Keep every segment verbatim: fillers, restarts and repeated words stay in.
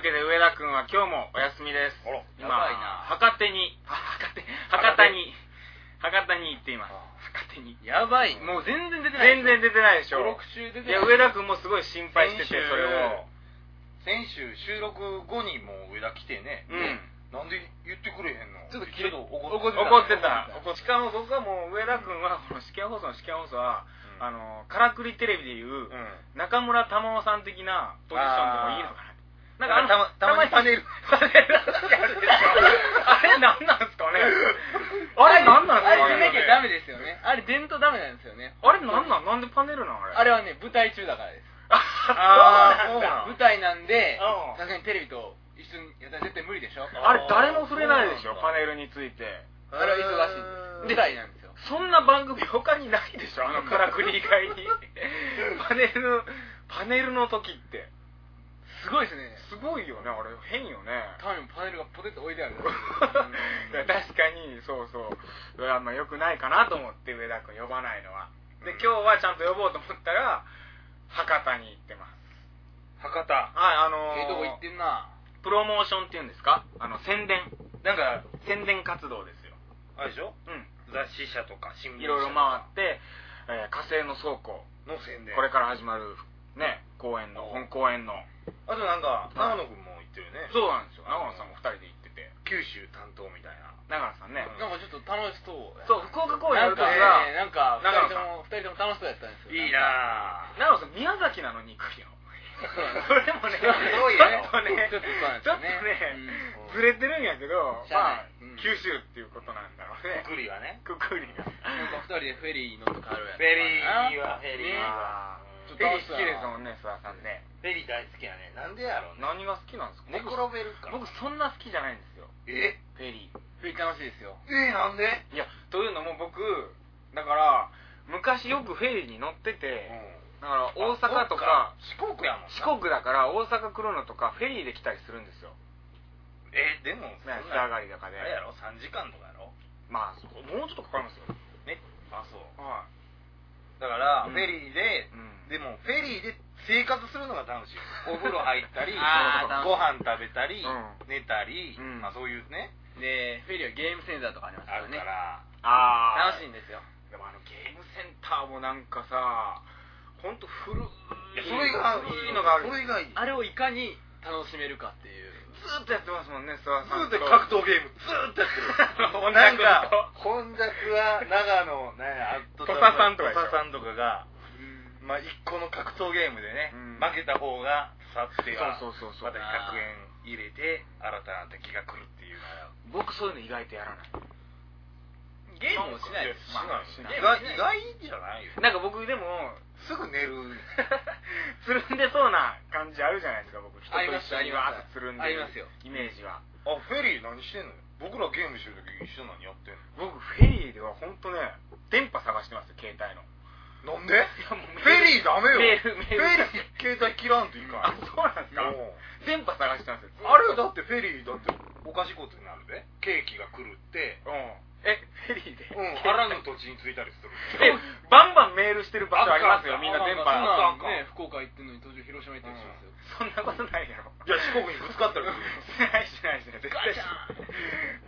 けで上田くんは今日もお休みです。 あら、 今やばいな。 博多に博多博多に博多に行っています。博多にやばい。もう全然出てない。 全然出てないでしょ。 ご、ろく週出てない。 いや上田くんもすごい心配してて、それを先週収録後にもう上田来てね。 うん。 なんで言ってくれへんの？ ちょっとちょっと怒ってた。しかも僕はもう上田君はこの試験放送の試験放送は、うん、あのからくりテレビでいう、うん、中村玉緒さん的なポジションでもいいのかな。なんかあのたまにパネルパネルあるでしょ。あれなんなんですかね。あれなんなんですかね。 あれ出なきゃダメですよね。あれ出んとダメなんですよね。 あれなんなんなんでパネルなんあれ。 あれはね舞台中だからです。 ああそうなんだ。 舞台なんでさすがにテレビと一緒にやったら絶対無理でしょ。 あれ誰も触れないでしょ、パネルについて。 あれは忙しいんです。舞台なんですよ。 そんな番組他にないでしょ、あのからくり以外に。パネルパネルの時ってすごいですね。 すごいよね、あれ変よね。 たまにパネルがポテッと置いてある。 いや確かにそうそうあんま良くないかなと思って上田君呼ばないのは。で今日はちゃんと呼ぼうと思ったら博多に行ってます。 博多。 はいあのー、 ええとこ行ってんな。 プロモーションっていうんですか、あの宣伝なんか宣伝活動ですよ。 あれでしょ、うん、雑誌社とか新聞社いろいろ回って、えー、火星の倉庫の宣伝、 これから始まるね公演の本公演の、 あとなんか長野くんも行ってるね。 そうなんですよ、長野さんもふたりで行ってて九州担当みたいな。 長野さんね、 なんかちょっと楽しそう。 そう福岡公演やるときはがなんか長野ふたりとも楽しそうやったんですよ。 いいなぁ。 長野さん宮崎なのに行くよ。それもね、ちょっとね、ちょっとね、ずれてるんやけど、まあ、九州っていうことなんだろうね。 くくりがね。 くくりが。 なんかふたりでフェリー乗って帰るやつ。 フェリーは、フェリーは。 フェリー好きですもんね、諏訪さんね。 フェリー大好きやね。なんでやろうね。 何が好きなんですか？ 寝転べるから。 僕そんな好きじゃないんですよ。 え？ フェリー。 フェリー楽しいですよ。 え、なんで？ いや、というのも僕、だから、昔よくフェリーに乗ってて、だから大阪とか四国やもんな。 四国だから大阪来るのとかフェリーで来たりするんですよ。 えでも安上がりとかであれやろさんじかんとかやろ。 まあもうちょっとかかりますよね。あそう、 はい、 だから、うん、フェリーで、うん、でもフェリーで生活するのが楽しい。お風呂入ったりご飯食べたり、うん、寝たり、うん、まあそういうね。 でフェリーはゲームセンターとかありますからね。 あるからあ楽しいんですよ。 でもあのゲームセンターもなんかさ本当古い、 いやそれがいいのがある。それがいい。 あれをいかに楽しめるかっていう。 ずーっとやってますもんね、諏訪さん。 ずーっと格闘ゲームずーっとやってる。なんか本作は長野ね、 土佐さんとか土佐さんとかが、まあ一個の格闘ゲームでね、負けた方が去ってはまたひゃくえん入れて新たな敵が来るっていうのは。 僕そういうの意外とやらない。 ゲームもしないです。 しないしない。意外意外じゃないよ。 なんか僕でもすぐ寝るつるんでそうな感じあるじゃないですか。僕人と一緒にわーっとつるんでるイメージは。 あ、フェリー何してんの？僕らゲームしてる時一緒何やってんの？ 僕フェリーでは本当ね電波探してますよ、携帯の。 なんで？フェリーダメよ。 メールメールフェリー携帯切らんといかん。 あ、そうなんですか。電波探してますよ。 あれだってフェリーだっておかしいことになるで。ケーキが来るって。 うん。え、フェリーで？ うん、あらぬ土地に着いたりする。 え、バンバンメールしてる場所ありますよ、みんな電波。 そんなんね、福岡行ってんのに途中広島行ったりしますよ。 そんなことないやろ。 いや、四国にぶつかったりする。 しないしないしない。絶対しない。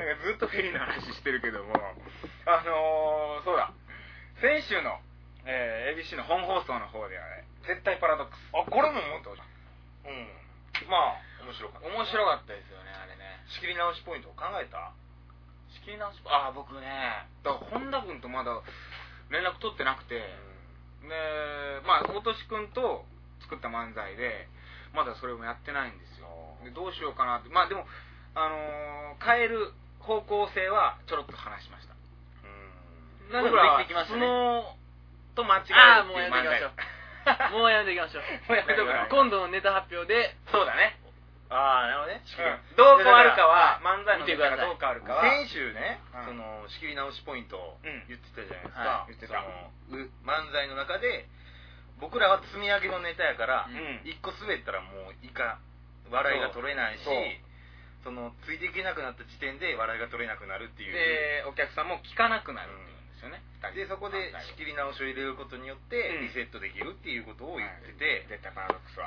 なんかずっとフェリーの話してるけども、あのー、そうだ。先週の、えー、エービーシー の本放送の方ではね、絶対パラドックス。 あ、これももっと、うん。まあ、面白かった。 面白かったですよね、あれね。 仕切り直しポイントを考えた？ 仕切り直しああ僕ねだから本田君とまだ連絡取ってなくて、うん、でまあ大俊君と作った漫才でまだそれもやってないんですよ。でどうしようかなって。まあでもあのー、変える方向性はちょろっと話しました。 うん僕らは相撲と間違えるっていう漫才。 もうやめていきましょう。もうやめていきましょう。今度のネタ発表で。 そうだね。 ああ、なるほどね。 どう変わるかは、漫才のネタがどう変わるかは。 先週ね、その仕切り直しポイントを言ってたじゃないですか。言ってた。漫才の中で、僕らは積み上げのネタやから、一個滑ったらもういか、笑いが取れないし、そのついていけなくなった時点で笑いが取れなくなるっていう。 で、お客さんも聞かなくなるっていうんですよね。 で、そこで仕切り直しを入れることによってリセットできるっていうことを言ってて、 絶対パラドックスは。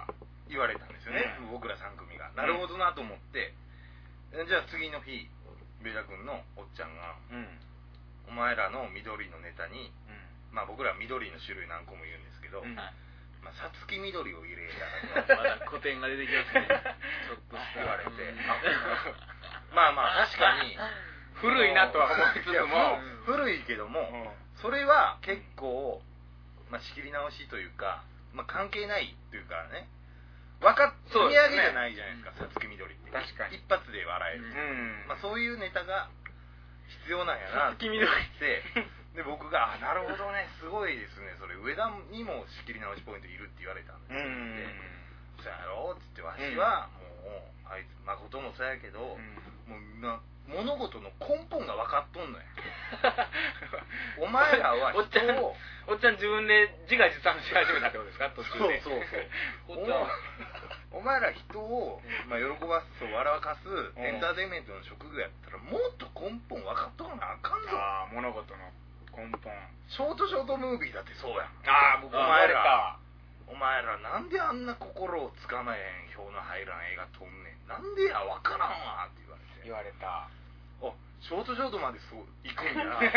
言われたんですよね、うん、僕らさん組が。なるほどなと思って、うん、じゃあ次の日ベダ君のおっちゃんが、うん、お前らの緑のネタに、うん、まあ僕ら緑の種類何個も言うんですけど、うん、まあさつき緑を入れたらまだ古典が出てきますねちょっと言われて、まあまあ確かに古いなとは思いつつも古いけども、それは結構、まあ、仕切り直しというか、まあ、関係ないというかね、分かっ積み上げじゃないじゃないですか、さつき緑って。 確かに一発で笑える、うんまあ、そういうネタが必要なんやなって思ってで僕が「あなるほどね、すごいですね、それ上田にも仕切り直しポイントいる」って言われたんですよ、うんで「そうやろ?」っつって、わしはもうあいつ誠もそうやけど、うん、もうな物事の根本が分かっとんのよお前らは人をおっちゃん自分で自画自賛し始めたってことですか途中で。 そうそうそうお, お前ら人を、まあ、喜ばすと笑かすエンターテインメントの職業やったらもっと根本分かっとかなあかんぞ。 ああ物事の根本。 ショートショートムービーだってそうやん。 ああ僕お前らお前らなんであんな心をつかまえん票の入らん映画撮んねん、なんでや分からんわって言われて言われた。 あショートショートまでそう行くんやな。い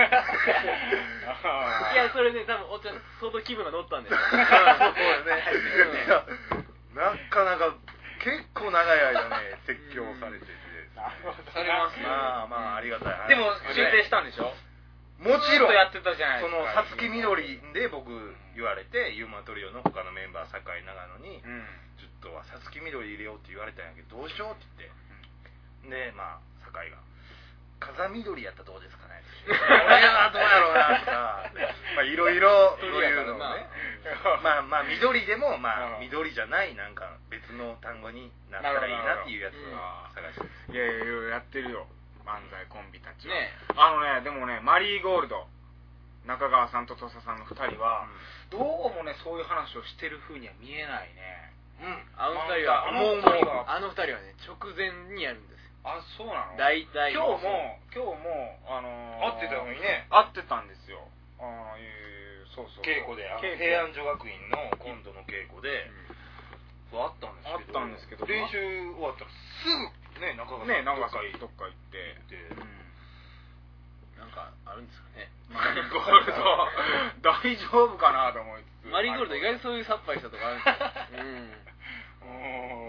やそれね多分おっちゃん相当気分が乗ったんですよ。そうね。なかなか結構長い間ね説教されてて。 されますね。 まあまあありがたい。 でも修正したんでしょ。 もちろんやってたじゃないですか。そのさつきみどりで僕言われてユーマトリオの他のメンバー酒井長野に、うん、ちょっとはさつきみどり入れようって言われたんやけどどうしようって言って、うん、でまあ酒井が風緑やったらどうですかね俺はどうやろうなとかまあいろいろそういうのをねまあまあ緑でもまあ緑じゃないなんか別の単語になったらいいなっていうやつを探していやいやいややってるよ漫才コンビたちは、ね、あのねでもねマリーゴールド中川さんと土佐さんのふたりは、うん、どうもねそういう話をしてる風には見えないね。 うんあのふたりはあのふたりはあのふたりはね直前にやるんですよ。 あ、そうなの？ 大体今日も今日もあのー、 会ってたのにね。 会ってたんですよ。ああいうそうそう。 稽古で平安女学院の今度の稽古で、うん、あったんですけど。 あったんですけど。 練習終わったらすぐね中川さんね中川さんどっか行って、うん、 なんかあるんですかね。 マリーゴールド大丈夫かなと思いつつ。 マリーゴールド意外とそういうさっぱりしたとこあるんですよ。うん。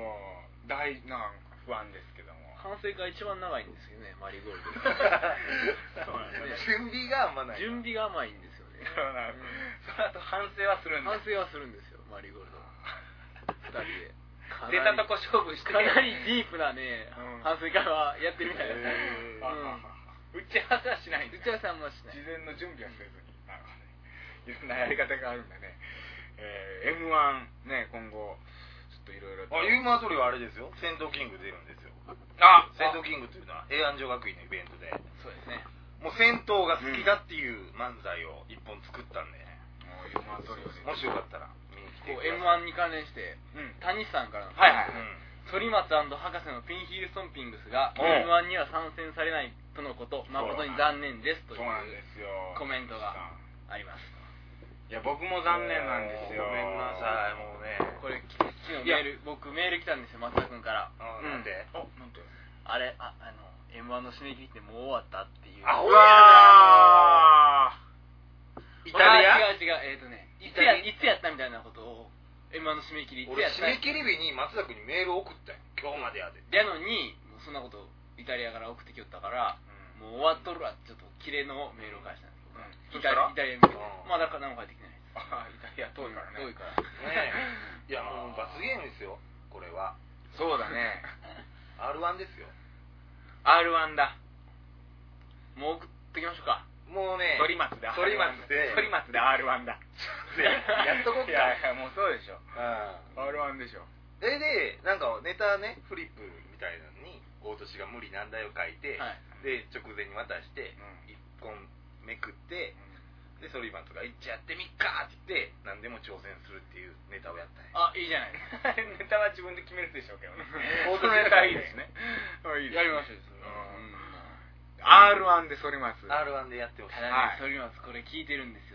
おー大なんか不安ですけども。 反省が一番長いんですよね、マリーゴールド。 そうなんですね。準備が甘ない。 準備が甘いんですよね。 そうなんです。その後反省はするんです。 反省はするんですよ、マリーゴールド。二人で。 出たとこ勝負して。 かなりディープなね、うん、反省会はやってるみたいです。 打ち合わせはしないんだ。 打ち合わせはもしない。 事前の準備はせずに。なるほどね。いろんなやり方があるんだね。えー、エムワン ね、今後。いろいろあユーマートリオはあれですよ戦闘キング出るんですよ。 あ戦闘キングというのは平安女学院のイベントでそうですねもう戦闘が好きだっていう漫才を一本作ったんで、 もうユーマートリオでもしよかったら見に来てください。 エムワン に関連して、うん、谷さんからのはいはい、うん、 反町博士のピンヒールストンピングスが エムワン には参戦されないとのこと誠に残念ですというコメントがあります。 いや僕も残念なんですよ。 ごめんなさいもうねこれ昨日メール僕メール来たんですよ松田君から。 あなんで、 うん、あなんであれああの エムワン の締め切りってもう終わったっていう。 あうわーイタリア違う違うえっ、ー、とねいつやいつやったみたいなことを エムワン の締め切りいつやった。 俺締め切り日に松田君にメール送ったよ今日までやで。 やのにもうそんなことイタリアから送ってきよったから、うん、もう終わっとるわちょっとキレのメールを返したんです。イタリア、イタリアに向けて、まあだから何も返ってきてないです。 ああ、イタリア遠いからね。 遠いから。 ねえ。いやもう罰ゲームですよ、これは。 そうだね。 アールワン ですよ。 アールワン だ。 もう送ってきましょうか。 もうね。 反町で。 反町で。 反町で アールワン だ。 やっとこっか。 いやいや、もうそうでしょ。アールワン でしょ。 えで、なんかネタね、フリップみたいなのに、大年が無理難題を書いて、はい、で、直前に渡して、一、うん、本めくって、うん、で、反町が、一やってみっかって言って、何でも挑戦するっていうネタをやったんや。 あ、いいじゃないですか。 ネタは自分で決めるでしょうけどね。そのネタいいですね。 いいですね。やりましょう。 アールワン で反町。 アールワン でやってほしい。 ただね、反町これ聞いてるんですよ。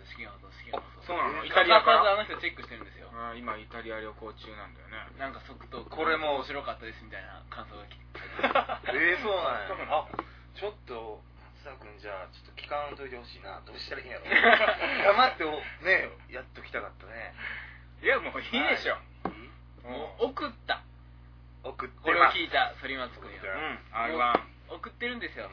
試験放送試験放送。 そうなの？ イタリアからあの人チェックしてるんですよ。 今イタリア旅行中なんだよね。 なんか即答これも面白かったですみたいな感想が来て。 えー、そうなんや。あ、ちょっと松田君じゃあちょっと聞かんといてほしいな。どうしたらいいんやろ。黙ってねやっときたかったね。 いやもういいでしょ。 もう送った。 送ってこれを聞いた反町君よ。うん。 アールワン 送ってるんですよ。はい。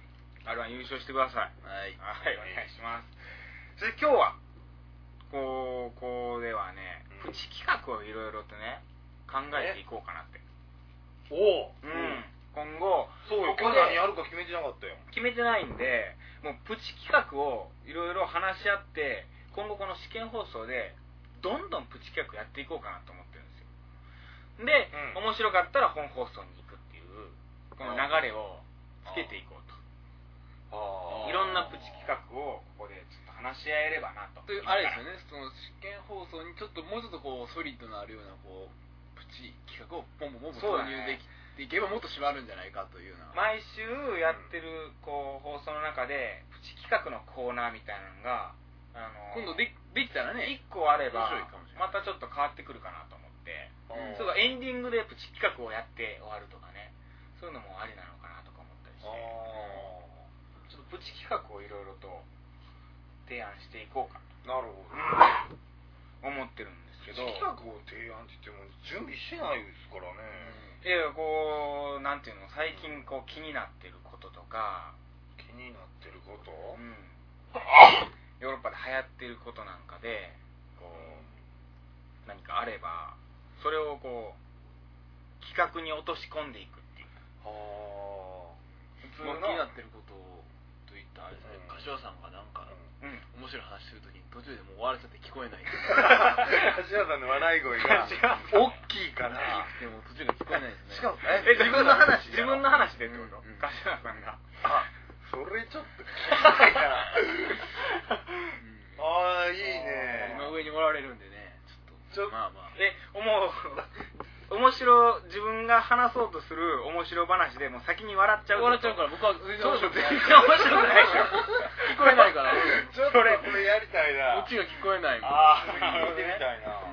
アールワン 優勝してください。 はい。 はい、お願いします。それで今日はこうこうではね、プチ企画をいろいろとね考えていこうかなって。 おお。 うん。今後そうよ。今日何やるか決めてなかったよ。 決めてないんで、もうプチ企画をいろいろ話し合って、今後この試験放送でどんどんプチ企画やっていこうかなと思ってるんですよ。で、うん、面白かったら本放送に行くっていうこの流れをつけていこうと。いろんなプチ企画をここでちょっと話し合えればなと。 というあれですよね、その試験放送にちょっともうちょっとこうソリッドのあるようなこうプチ企画をポンポンポンポン投入できていけばもっと締まるんじゃないかというような。 毎週やってるこう放送の中でプチ企画のコーナーみたいなのがあの今度でできたらねいっこあればまたちょっと変わってくるかなと思って、うん、そうエンディングでプチ企画をやって終わるとかね、そういうのもありなのかなとか思ったりして、ちょっとプチ企画をいろいろと提案していこうかと。 なるほど、 うん、思ってるんですけど、 プチ企画を提案って言っても準備してないですからね。 うん、いやこうなんていうの、最近こう気になってることとか、 気になってること、うん、 ヨーロッパで流行ってることなんかでこう何かあればそれをこう企画に落とし込んでいくっていう。 はあ。普通の気になってることといったあれですね、柏さんがなんか、うん、面白い話するときに途中でもう終わらせて聞こえない。 柏さんの笑い声が大きいからでも途中が聞こえないですね。 しかもえ自分の話自分の話でってこと、うん、柏さんがあそれちょっと聞きたいな。ああいいね。 今上におられるんでね、ちょっとまあまあえ思う面白自分が話そうとする面白話でもう先に笑っちゃう。 笑っちゃうから僕は全然面白くない。 面白くないでしょ。 聞こえないから。 ちょっとこれやりたいな。 こっちが聞こえない。 ああ聞いてみたいな。うん、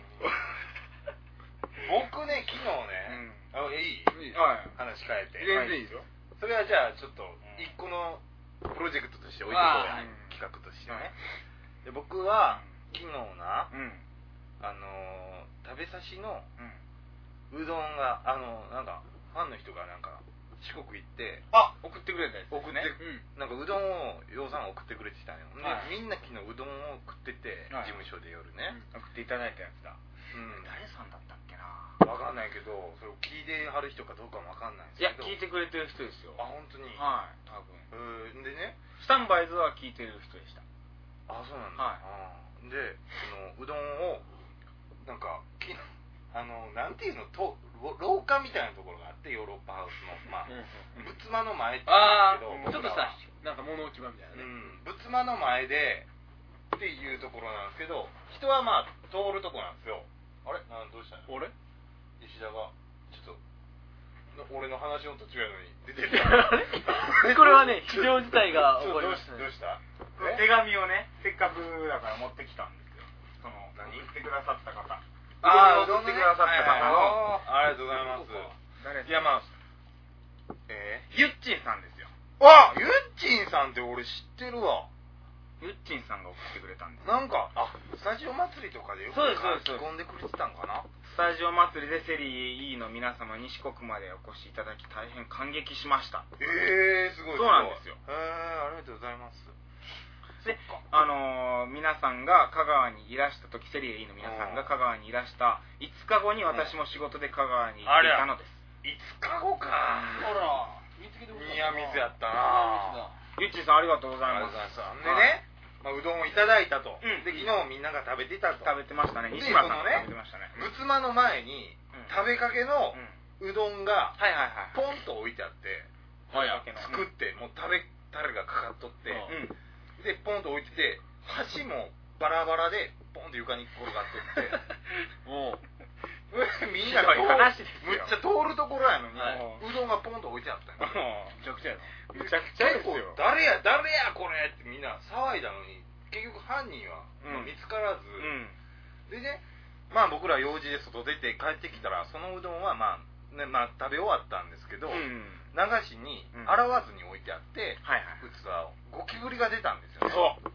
僕ね昨日ね、うん、あいい、いいはい、話変えて。 全然いいですよ。 それはじゃあちょっと一個のプロジェクトとして置いておこう、うん、企画としてね。で僕は昨日な、うん、あのー、食べさしのうどんがあのなんかファンの人がなんか四国行ってあ送ってくれたやつ、 ね、送って、うん、なんかうどんをようさん送ってくれてたんよ、はい、でみんな昨日うどんを食ってて、はい、事務所で夜ね、 うん、送っていただいたやつだ、うん、誰さんだったっけな分かんないけどそれを聞いてはる人かどうかも分かんないんですけど。 いや聞いてくれてる人ですよ。 あ本当に。 はい多分。 えー、でねスタンバイズは聞いてる人でした。 あそうなんだ、はい、でそのうどんをなんかきあのなんていうのと廊下みたいなところがあってヨーロッパハウスのまあ、うんうん、仏間の前って言うんですけど、 ちょっとさなんか物置き場みたいなね、うん、 仏間の前でっていうところなんですけど人はまあ通るとこなんですよ。あれなんどうしたの俺石田がちょっと俺の話の途中やのに出てるこれはね非常事態が起こりましたね。 どうした手紙をねせっかくだから持ってきたんですよ。その何言ってくださった方ああ送ってくださった方のありがとうございます。 誰いやまあえー、ゆっちんさんですよ。 あゆっちんさんって俺知ってるわ。 ゆっちんさんが送ってくれたんです。 なんかあスタジオ祭りとかでよく書き込んでくれてたんかな。 スタジオ祭りでセリー E の皆様に四国までお越しいただき大変感激しました。 えー、すごい。 そうなんですよ。 へえー、ありがとうございます。 で、あのー、皆さんが香川にいらした時、セリエ E の皆さんが香川にいらしたいつかごに私も仕事で香川に行っていたのです。 いつかごか。 ほら、 見つけてみや水やったな。 ゆっちーさんありがとうございます。 でね、まあ、うどんをいただいたと、うん、で昨日みんなが食べてたと。 食べてましたね。西村さんが食べてましたね。 仏間の前に、うん、食べかけのうどんがポンと置いてあって、 はいはい、 作ってもう食べタレがかかっとって、うん、でポンと置いてて箸もバラバラでポンと床に転がっとってもうみんなが話ですよ。 むっちゃ通るところやのに、はい、うどんがポンと置いてあったんよ。むちゃくちゃやろ。むちゃくちゃですよ。 誰や誰やこれってみんな騒いだのに結局犯人は、まあ、見つからず、でね、まあ僕ら用事で外出て帰ってきたらそのうどんはまあ、ねまあ、食べ終わったんですけど、流しに洗わずに置いてあって、器をゴキブリが出たんですよね。そう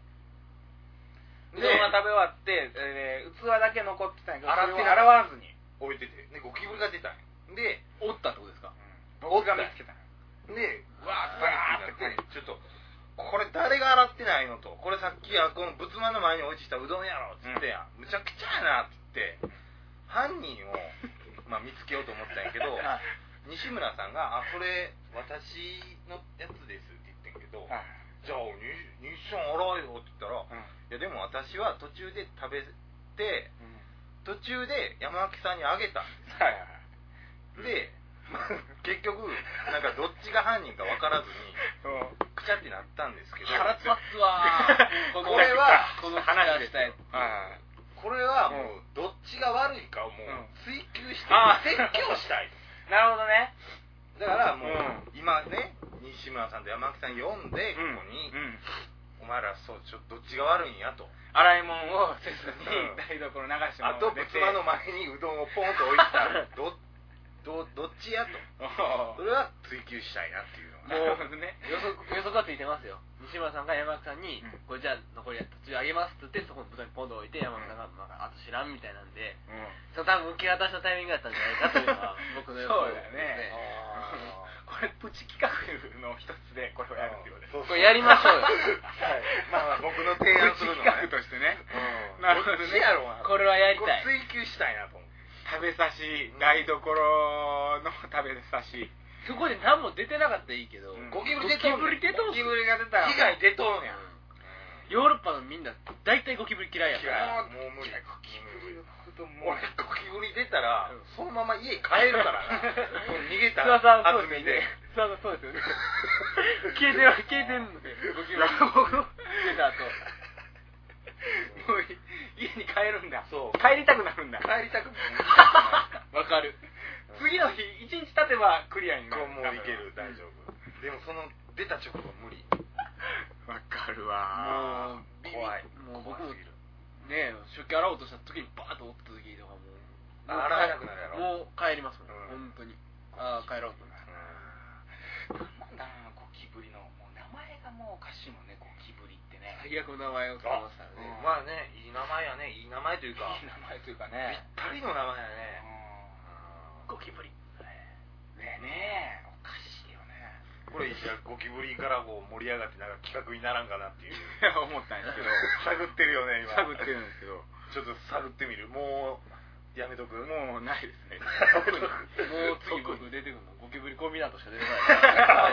うどんが食べ終わって、えー、器だけ残ってたんやけど、洗って洗わずに置いてて、でゴキブリが出たんや。で、 折ったってことですか？ 僕が見つけたんや。 で、わーってなって、ちょっと、これ誰が洗ってないのと、これさっきはこの仏間の前に置いてきたうどんやろっつって、うん、むちゃくちゃやなって言って、犯人を、まあ、見つけようと思ったんやけど、西村さんが、あ、これ私のやつですって言ってんけど、じゃあ、西さん洗えよって言ったら、うん、いやでも私は途中で食べて、うん、途中で山脇さんにあげたんです。はいはい、で、結局なんかどっちが犯人か分からずにくちゃってなったんですけど、 腹立つわこれはこの話でしたよ。 これはもうどっちが悪いかをもう追求して説教したい。 なるほどね。 だからもう今ね、西村さんと山木さん呼んでここに、お前らそうちょどっちが悪いんやと。 洗い物をせずに台所流してもあと仏間の前にうどんをポンと置いたらどどどっちやと。それは追求したいなっていうのが。 もうね、予測予測はついてますよ。西村さんが山木さんに、うん、これじゃあ残り途中あげますって言ってそこにポンと置いて山木さんが、まあ、あと知らんみたいなんで、うん、その多分受け渡したタイミングだったんじゃないかというのは僕の予想ですね。これプチ企画の一つでこれをやるっていうことです。 これやりましょうよ。はい。 まあ僕の提案するのね。プチ企画としてね。 うん、なるほどね。 これはやりたい。 追求したいなと思う。 食べさし、台所の食べさし。 そこで何も出てなかったらいいけど、 ゴキブリ出とんねん。 ゴキブリが出たら被害出とんやん。 ヨーロッパのみんな大体ゴキブリ嫌いやから。 もう無理。ゴキブリのことも俺ゴキブリ出たらそのまま家帰るからな。逃げた厚みで。 そうそうですよね。消えてる消えてるのでゴキブリ出た後。 もう家に帰るんだ。そう。帰りたくなるんだ。 帰りたくなる。わかる。 次の日一日経てばクリアになる。 もういける、大丈夫。でもその出た直後無理。 わかるわ。 もう怖い。 もう僕もね、食器洗おうとした時にバーッと折った時とかもう洗えなくなるやろ。 もう帰りますもん。本当に。ああ帰ろうと。 なんだろうな、ゴキブリのもう名前がもうおかしいもんね、ゴキブリってね。 最悪の名前を付けましたよね。 まあね、いい名前やね、いい名前というか。 いい名前というかね。 ぴったりの名前やね。 ゴキブリ。 ねえねえ、おかしいよね。 これじゃゴキブリからこう盛り上がってなんか企画にならんかなっていう思ったんですけど、 探ってるよね今。 探ってるんですけど、 ちょっと探ってみる。もうやめとく。 もうないですね。 もう次僕出てくるのゴキブリコンビナートしか出てこない。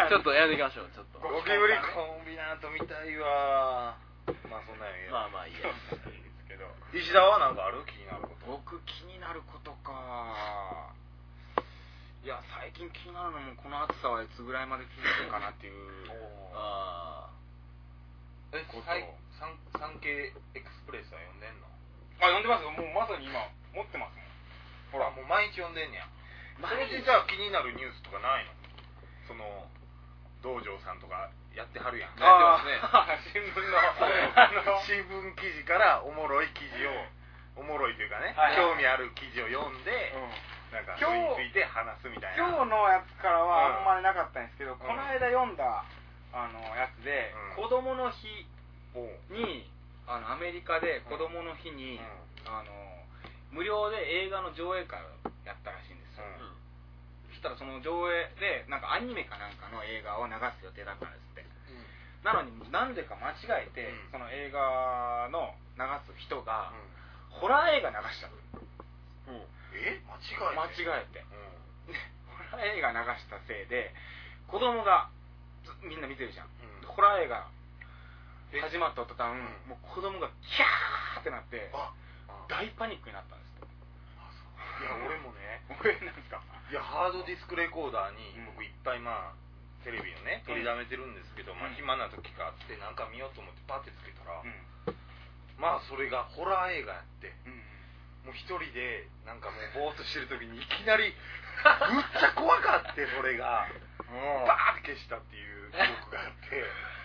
ちょっとやめていきましょう。ちょっと。 ゴキブリコンビナートみたいわ。まあそんなんや。 まあまあいいや。 石田はなんかある気になること？ 僕気になることか。いや最近気になるのもこの暑さはいつぐらいまで続くかなっていう。 ああ。え、サンサンケイエクスプレスは読んでんの？ あ、読んでますよ。もうまさに今持ってますもん。 ほらもう毎日読んでんねや。それでじゃあ気になるニュースとかないの？その道場さんとかやってはるやん。 やってますね。 新聞のあの新聞記事からおもろい記事をおもろいというかね、はい、興味ある記事を読んで、うん、なんかそれについて話すみたいな。 今日のやつからはあんまりなかったんですけど、うん、この間読んだあのやつで、うん、子供の日にあのアメリカで子供の日に、うん、あの無料で映画の上映会をやったらしいんですよ。うん、そしたらその上映でなんかアニメかなんかの映画を流す予定だったんですって。うん、なのになんでか間違えて、うん、その映画の流す人が、うん、ホラー映画流しちゃった。 うん、え間違えて？間違えて。 うん、ホラー映画流したせいで子供がみんな見てるじゃん。うん、ホラー映画始まった途端、うん、もう子供がキャーってなって大パニックになったんですって。 いや俺もね俺なんですか。 いやハードディスクレコーダーに僕いっぱいまあテレビをね取りだめてるんですけど、うん、まあ暇な時があってなんか見ようと思ってパッてつけたら、うん、まあそれがホラー映画やって、うん、もう一人でなんかもうぼーっとしてる時にいきなりむっちゃ怖かってそれがバーって消したっていう記憶があって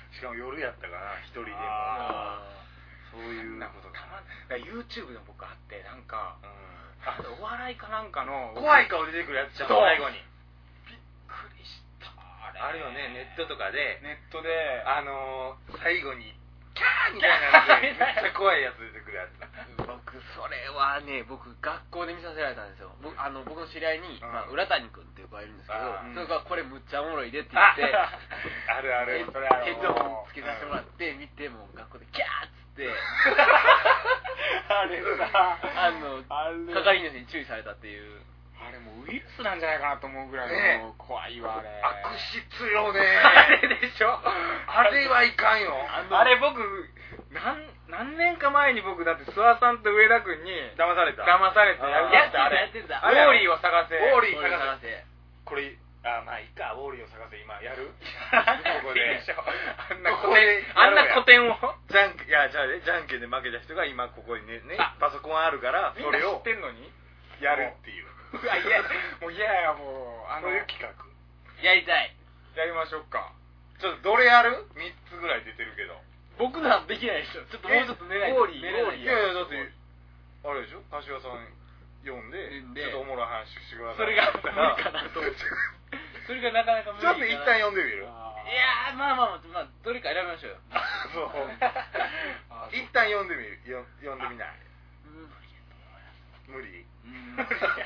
しかも夜やったかな、一人でもそういうことたまに YouTube でも僕あって、なんか、うん、あお笑いかなんかの怖い顔出てくるやつじゃん、最後に。 びっくりしたあれ。あるよね、ネットとかで。 ネットで、 あのー、最後にキャーみたいなやつでめっちゃ怖いやつ出てくるやつ。 僕それはね、僕学校で見させられたんですよ。僕あの僕の知り合いに、 うん、 まあ、浦谷君っていう子がいるんですけど、 うん、 それがこれむっちゃおもろいでって言ってあるある、 それあのヘッドホンつけさせてもらって見て、もう学校でキャーっつってあれさあの係員の人に注意されたっていう。 あれもうウイルスなんじゃないかなと思うぐらいの怖いわ、あれ。 悪質よね。 あれでしょ。 あれはいかんよ。 あれ僕、何、何年か前に僕だって諏訪さんと上田君に騙された。 騙されてやってた、 あれ。 やってた。 ウォーリーを探せ。 ウォーリー探探せ。 これ、あ、まあいいか、ウォーリーを探せ、今やるここで。あんな古典、あんな古典を。 じゃん、いや、じゃあね、じゃんけんで負けた人が今ここにね、ねパソコンあるから、 それを知ってんのにやるっていう。 うわ、いや、もう嫌や、もう。 あのいう企画。 やりたい。 やりましょうか。 ちょっとどれやる ?みっ つぐらい出てるけど。 僕なんできないでしょ。ちょっともうちょっと寝ないと。 ウォーリー、 寝れない。 いやいや、だって、あれでしょ柏さん読んで、ちょっとおもろい話してください。 それが無理かなと思って。それがなかなか無理かな。 ちょっと一旦読んでみる？いやー、まあまあまあ、まあ、どれか選びましょうよ。 そう。一旦読んでみる。よ読んでみない。無理？ うん。 え、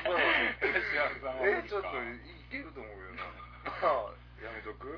ちょっといけると思うけどな。やめとく？うん。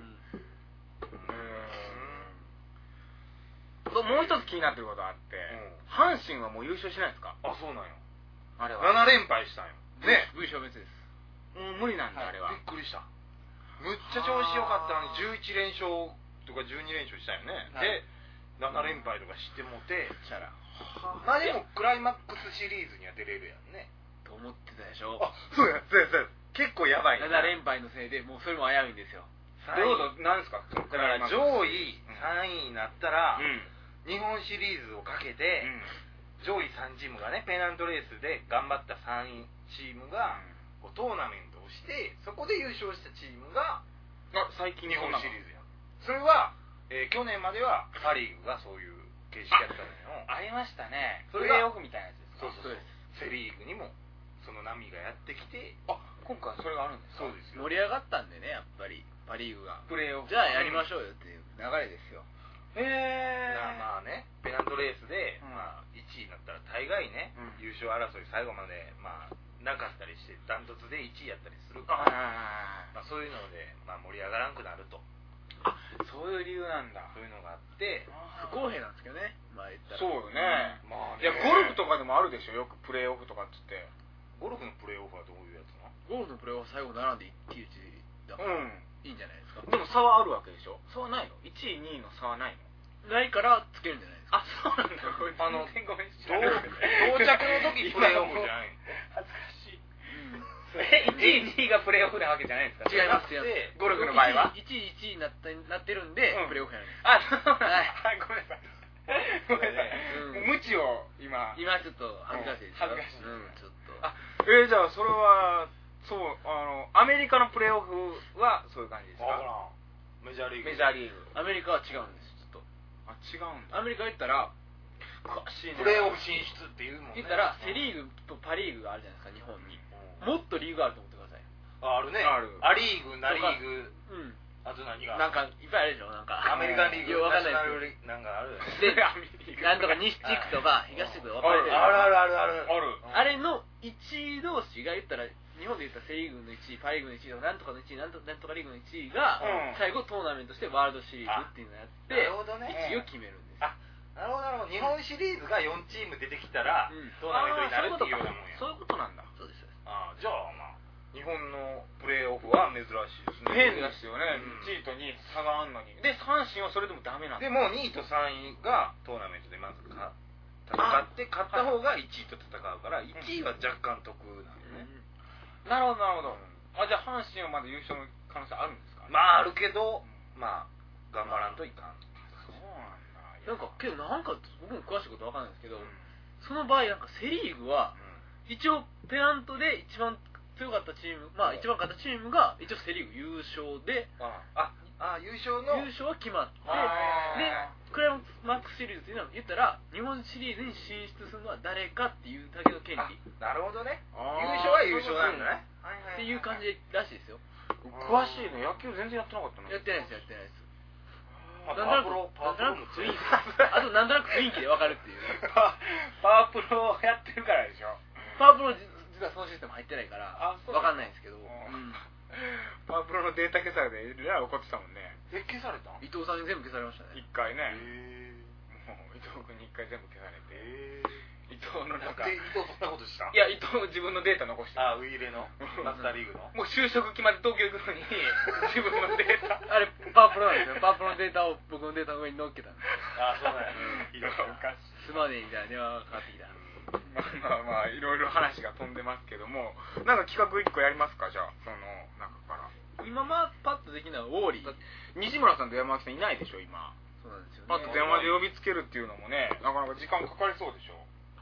もう一つ気になってることあって、阪神はもう優勝しないんですか？ あ、そうなんよ。 あれは。 なな連敗したんよ。ね。 V消滅です。 もう無理なんだ、あれは。 びっくりした。むっちゃ調子良かったのにじゅういち連勝とかじゅうに連勝したよね。で、なな連敗とかしてもて、まあでもクライマックスシリーズには出れるやんね。 と思ってたでしょ。 あ、そうや、そうや、そうや。結構やばいなな連敗のせいでもうそれも危ういんですよ。 どういうことなんですか？ だから上位さんいになったら、 うん、 日本シリーズをかけて、うん、上位さんチームがねペナントレースで頑張ったさんいチームが、うん、こうトーナメントをしてそこで優勝したチームがあ最近日本シリーズやん。それは、えー、去年まではパ・リーグがそういう形式やったのよ。 ありましたね。 それプレーオフみたいなやつですか？ そうそうそう。セ・リーグにもその波がやってきて、 あ今回それがあるんですか？ そうですよ。 盛り上がったんでね、やっぱりパ・リーグがプレーオフじゃあやりましょうよっていう流れですよ。 へえ。 まあね、ペナントレースで、 うん、 まあ、いちいになったら大概ね、うん、優勝争い最後まで、まあ、なかったりしてダントツでいちいやったりするから、まあ、そういうので、まあ、盛り上がらんくなると。 あ、そういう理由なんだ。 そういうのがあって不公平なんですけどね、まあ言ったら。 そうよね、 うん、まあね、 いやゴルフとかでもあるでしょ、よくプレーオフとかっつって。 ゴルフのプレーオフはどういうやつなの？ ゴルフのプレーオフ最後並んでいちいちだから、うん、いいんじゃないですか。 でも差はあるわけでしょ。差はないの？いちいにいの差はないの？ ないからつけるんじゃないですか。 あ、そうなんだ。 あの、 ごめん、 到着の時プレーオフじゃないの？ 恥ずかしい。え、いちいにいがプレーオフなわけじゃないですか？ 違いますよ。 ゴルフの場合は？ いちいいちいになってなってるんで、プレーオフやるんです。 あ、そうなんだ。はい、ごめんなさい。ごめんなさい。無知を今。 今ちょっと恥ずかしいです。 恥ずかしい。 うん、ちょっと。 あ、えー、じゃあそれは、そう、あの、アメリカのプレーオフはそういう感じですか？ メジャーリーグ。 メジャーリーグ。 アメリカは違うんです、ちょっと。 あ、違うんだ。 アメリカ行ったら、 詳しいね。 プレーオフ進出っていうもんね。 言ったら、セリーグとパリーグがあるじゃないですか、日本に。もっとリーグがあると思ってください。 あ、あるね。 ある。 アリーグ、ナリーグ。 うん。 あと何がなんか、いっぱいあるでしょ、なんか。 アメリカンリーグ、 よくわかんないですけど。なんかあるで、なんとか西地区とか東地区とか分かれてる。 あるあるあるある。 ある。 あれのいちい同士が言ったら、日本で言ったらセリーグのいちい、パリーグのいちいとか、なんとかのいちい、なんとなんとかリーグのいちいが、最後トーナメントしてワールドシリーズっていうのをやって、 なるほどね。 いちいを決めるんです。 あ、なるほどなるほど。日本シリーズがよんチーム出てきたら、トーナメントになるっていうようなもんや。 そういうことなんだ。 そうです。 あ、じゃあまあ、日本のプレーオフは珍しいですね。 変ですよね。いちいとにい差があんのに。で、阪神はそれでもダメなんだ。 でもにいとさんいがトーナメントでまずか戦って勝った方がいちいと戦うから、いちいは若干得なんよね。 なるほどなるほど。あ、じゃあ阪神はまだ優勝の可能性あるんですか？ まああるけど、まあ頑張らんといかん。 そうなんだ。 なんかけどなんか僕も詳しいことわかんないんですけど、その場合なんかセリーグは一応ペナントで一番強かったチーム、まあ一番勝ったチームが一応セ・リーグ優勝で、 ああ優勝の優勝は決まって、でクライマックスシリーズっていうのは言ったら日本シリーズに進出するのは誰かっていうだけの権利。 なるほどね。優勝は優勝なんだね。 っていう感じらしいですよ。 詳しいね。野球全然やってなかったの。 やってないですやってないです。 なんとなくなんとなく雰囲気あとなんとなく雰囲気で分かるっていうパワープロをやってるからでしょ。 パワープロ実はそのシステム入ってないから分かんないんですけど、 パワープロのデータ消されてえらい怒ってたもんね。 え消された？ 伊藤さんに全部消されましたね。 一回ね。もう伊藤君に一回全部消されて、伊藤のなんか伊藤そんなことした？ いや伊藤自分のデータ残してあウイイレのマスターリーグのもう就職決まって東京行くのに自分のデータあれパワープロなんですよ。パワープロのデータを僕のデータの上に乗っけたんですよ。 あそうなんや。 いろいろすまねえみたいな電話がかかってきた。 まあまあいろいろ話が飛んでますけども、なんか企画一個やりますか。じゃあその中から今まあパッとできるのはウォーリー。 西村さんと山脇さんいないでしょ今。 そうなんですよね。 パッと電話で呼びつけるっていうのもね、なかなか時間かかりそうでしょ。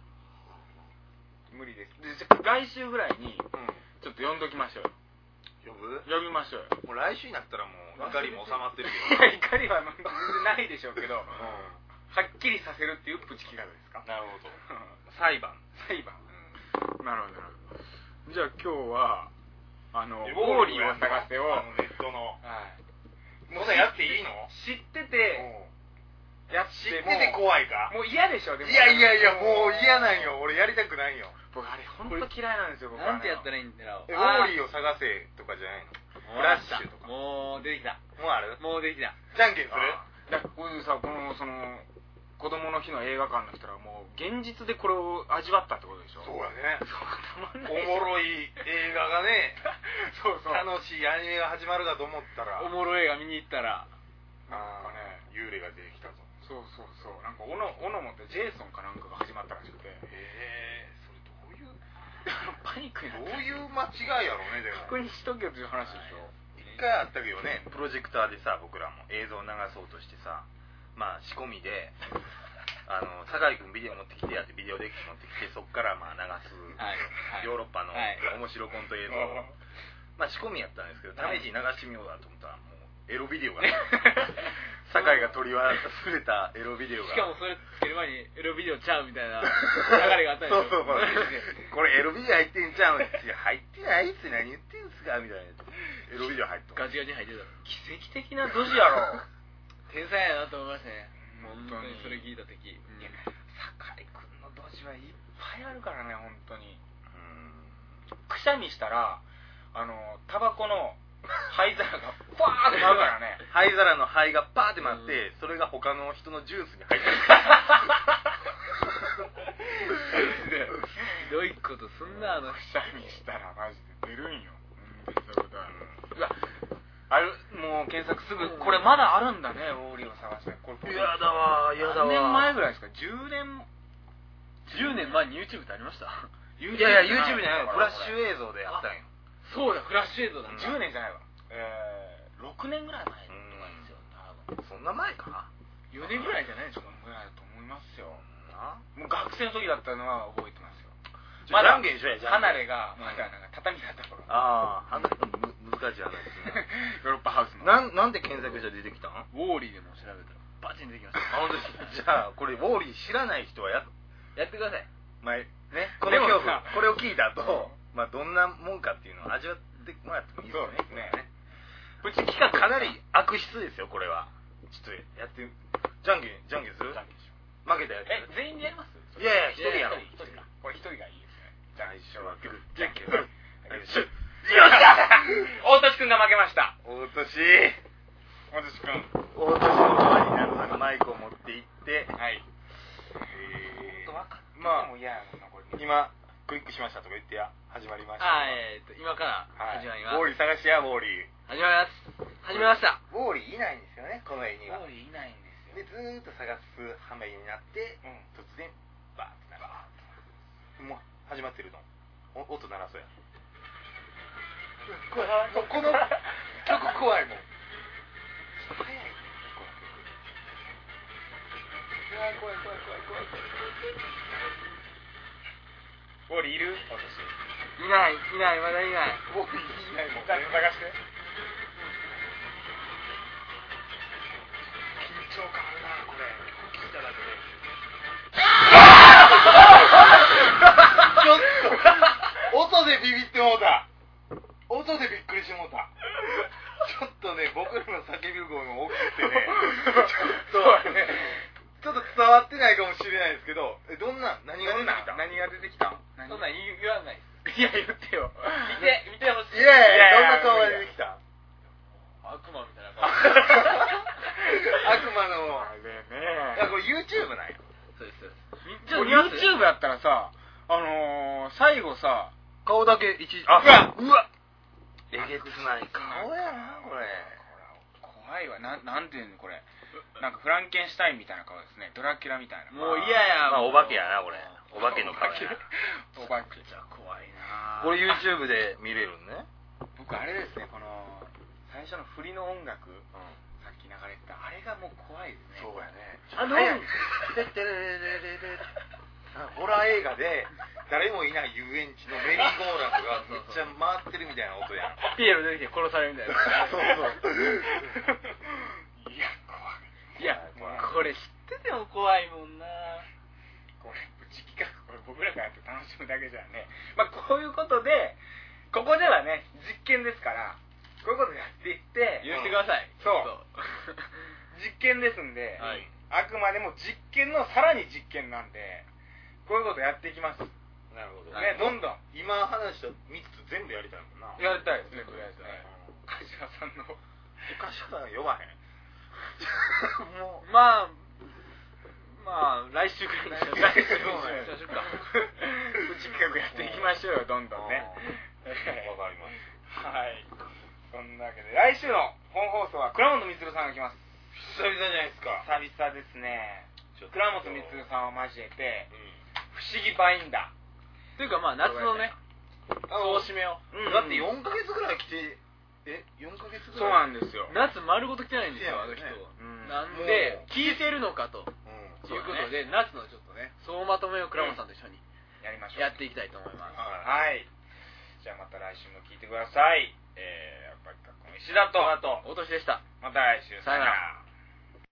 無理です。で来週ぐらいにちょっと呼んどきましょう。 呼ぶ？ 呼びましょうよ。 もう来週になったらもう怒りも収まってるよ。 いや怒りは全然ないでしょうけど、はっきりさせるっていうプチ企画ですか。 なるほど。裁判裁判。なるほどなるほど。じゃあ今日はあのウォーリーを探せをネットの。 はい。 もうやっていいの？ 知っててやって知ってて怖いか？ もう嫌でしょ。でもいやいやいやもう嫌なんよ。俺やりたくないよ。 僕あれ本当嫌いなんですよ。僕なんてやったらいいんだろう。 ウォーリーを探せとかじゃないの？フラッシュとか。 もう出てきた。 もうある？ もう出てきた。 じゃんけんする？ だからこういうさこのその子供の日の映画館の人らもう現実でこれを味わったってことでしょ。 そうやね。 そうたまんなおい。 もろい映画がねそうそう。 楽しいアニメが始まるかと思ったらおもろい映画見に行ったらなんかね幽霊が出てきたぞ。 そうそうそう。なんかオノオノモってジェイソンかなんかが始まったらしくて。 へえそれどういうパニックになどういう間違いやろうね。でも確認しとけよという話でしょ。 一回あったけどね、プロジェクターでさ僕らも映像を流そうとしてさ、まあ仕込みであの酒井君ビデオ持ってきてやってビデオデッキ持ってきてそっからまあ流す、はいはい、ヨーロッパの面白コント映像、はい、まあ仕込みやったんですけど試しに流してみようだと思ったらもうエロビデオが酒井が取り忘れたエロビデオがしかもそれつける前にエロビデオちゃうみたいな流れがあったんですよ。そうそうそうこれエロビデオ入ってんちゃうん？いや入ってないっす何言ってんすかみたいなエロビデオ入ってガチガチに入ってた。 奇跡的なドジやろ。 天才やなと思いましたね。本当にそれ聞いた時、うん、 いや酒井君のドジはいっぱいあるからね本当に。うんくしゃみしたらあのタバコの灰皿がファーって舞うからね。 灰皿の灰がパーって舞って、うん、それが他の人のジュースに入ってる。 ひどいことすんなあのくしゃみしたらマジで出るんよ。うんそういうことある。うわあるもう検索すぐこれまだあるんだねウォーリーを探して。これやだわやだわ。 何年前ぐらいですか？じゅうねんじゅうねんまえに YouTube ってありました？ いやいや YouTube じゃないフラッシュ映像でやったんよ。 そうだフラッシュ映像だ。 じゅうねんじゃないわ。えー、ろくねんぐらい前とかですよ。多分そんな前か？ よねんぐらいじゃないでしょ。 ぐらいだと思いますよ。もう学生の時だったのは覚えてますよ。 まだ離れがまだなんか畳だった頃。 ああ離れの難しい話ですね。 ヨーロッパハウスの。 なんなんで検索したら出てきたん？ ウォーリーでも調べたらバチン出てきました。 あ本当です。じゃあこれウォーリー知らない人はややってください。 前ねこの恐怖これを聞いた後、まあどんなもんかっていうのを味わってもらってもいいですよね。ねプチ企画かなり悪質ですよこれは。ちょっとやってじゃんけんじゃんけんする？じゃんけんしよう。負けたやつ。 え全員でやります？ いやいや一人やろ。 一人か。これ一人がいいですね。じゃあ一緒はじゃんけん。 よっしゃ。大俊くんが負けました。 大俊。 大俊くん。 大俊の側になるのマイクを持って行って。 はい。 えー、 まあもう嫌やもんなこれ。 今クリックしましたとか言ってや始まりました。 あえっと今から始まります。 ウォーリー探しやウォーリー。 始まります。始めました。 ウォーリーいないんですよねこの絵には。 ウォーリーいないんですよ。 でずーっと探す羽目になって、うん、突然バーッてなる。もう始まってるの。お音鳴らそうや。この曲怖いもん。早い。怖い怖い怖い怖い怖い怖い。 ウォーリーいる？私いないいないまだいない。 僕いないもん。 探して緊張感あるなこれ。聞いただけで。ちょっと音でビビってもうた。音でびっくりしてもうた。ちょっとね、僕らの叫び声も大きくてね、ちょっとね、ちょっと伝わってないかもしれないですけど、え、どんな、何が出てきた？ 何が出てきた？ そんなん言言わない。 いや、言ってよ。 見て見てほしい。 いやいや、どんな顔が出てきた？ 悪魔みたいな顔。 悪魔の、 あれいや、 ね。 これ YouTube なんや。 そうですそうです。 ちょ YouTube やったらさ、あのー、最後さ、 顔だけ一時、 あ、うわえげつない顔やな、これ。 怖いわ。な、なんていうのこれ。なんかフランケンシュタインみたいな顔ですね。ドラキュラみたいな。 もう嫌や。 まあ、お化けやな、これ。お化けの顔やな。 お化けじゃ怖いな。 これ YouTube で見れるね。 僕あれですね、この、最初の振りの音楽、うん、さっき流れてた、あれがもう怖いですね。 そうやね。 あの、 てってれれれれれホラー映画で誰もいない遊園地のメリーゴーランドがめっちゃ回ってるみたいな音やん。 ピエロ出てきて殺されるみたいな。 そうそう。 いや、怖い。いや、 これ知ってても怖いもんな。 これ、プチ企画、これ僕らがやって楽しむだけじゃね。まあ、こういうことで、ここではね、実験ですから、こういうことやっていって、 言ってください。 そう。実験ですんで、 はい、 あくまでも実験のさらに実験なんで、こういうことやっていきます。 なるほどね、どんどん。 今話したみっつ全部やりたいもんな。 やりたいですね、とりあえずね。柏さんの。 柏さん呼ばへん。 もう、まあ、まあ、来週くらいにし来週来週か。プチ企画やっていきましょうよ、どんどんね。 わかります。 はい。そんなわけで、来週の本放送は倉本充さんが来ます。 久々じゃないですか。 久々ですね。倉本充さんを交えて、 うん、 不思議バインダー。というかまあ、夏のね、総締めを。 うん、だってよんかげつぐらい来て、え、よんかげつぐらいそうなんですよ。 夏丸ごと来てないんですよ、あの人。うん、なんで、聞いてるのかと。ということで、夏のちょっとね、総まとめを倉本さんと一緒にやりましょう。 やっていきたいと思います。 はい。じゃあまた来週も聞いてください。えー、やっぱり学校の石田と、 おとしでした。 また来週。 さよなら。